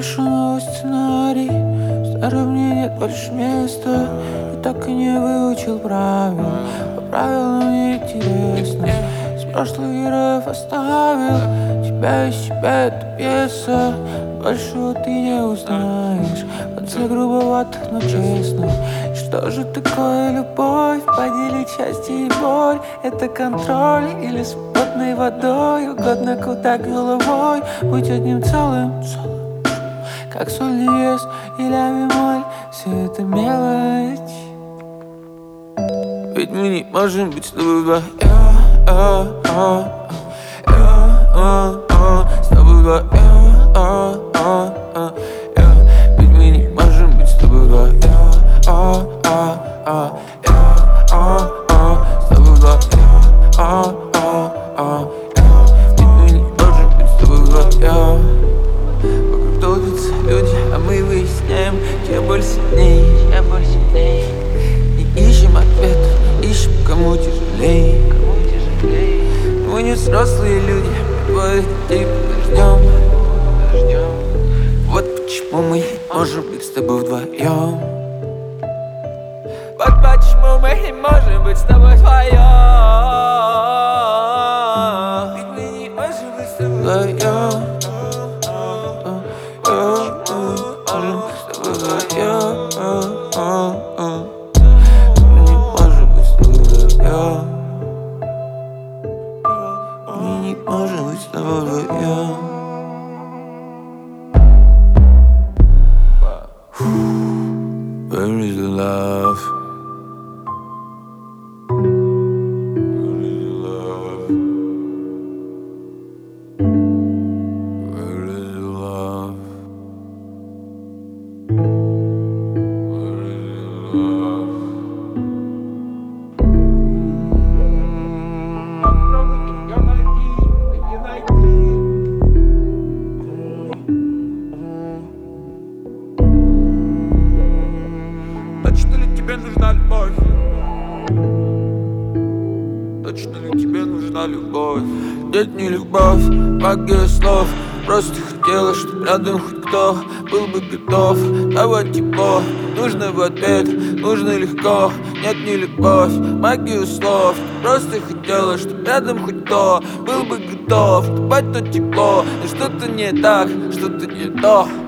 пишу новый сценарий. В старом мне нет больше места. И так и не выучил правил. По правилам мне интересно. С прошлых героев оставил тебя из себя эта пьеса. Большего ты не узнаешь. В конце грубоватых, но честно. Что же такое любовь? Поделить счастье и боль. Это контроль или с потной водой? Угодно куда головой. Быть одним целым, как соль диез и ля бемоль. Все это мелочь. Ведь мы не можем быть с тобой вдвоем. С тобой вдвоем. Ведь мы не можем быть с тобой вдвоем. С тобой вдвоем. Ведь мы не можем быть с тобой вдвоем. Вокруг толпятся люди, а мы выясняем, чья боль сильней. И ищем ответ, ищем, кому тяжелей. Мы не взрослые люди, мы двое детей подождем. Вот почему мы не можем быть с тобой вдвоем. Вот почему мы не можем быть с тобой вдвоем. Ведь мы не можем быть с тобой вдвоем. Может быть, с тобой вдвоем. Where is the love? Where is the love? Where is the love? Where is the love? Точно ли тебе нужна любовь? Точно ли тебе нужна любовь? Нет, не любовь, магия слов. Просто хотела, чтоб рядом хоть кто был бы готов давать тепло. Нужно в ответ, нужно легко. Нет, не любовь, магию слов. Просто хотела, чтоб рядом хоть кто был бы готов давать то тепло. Но что-то не так, что-то не то.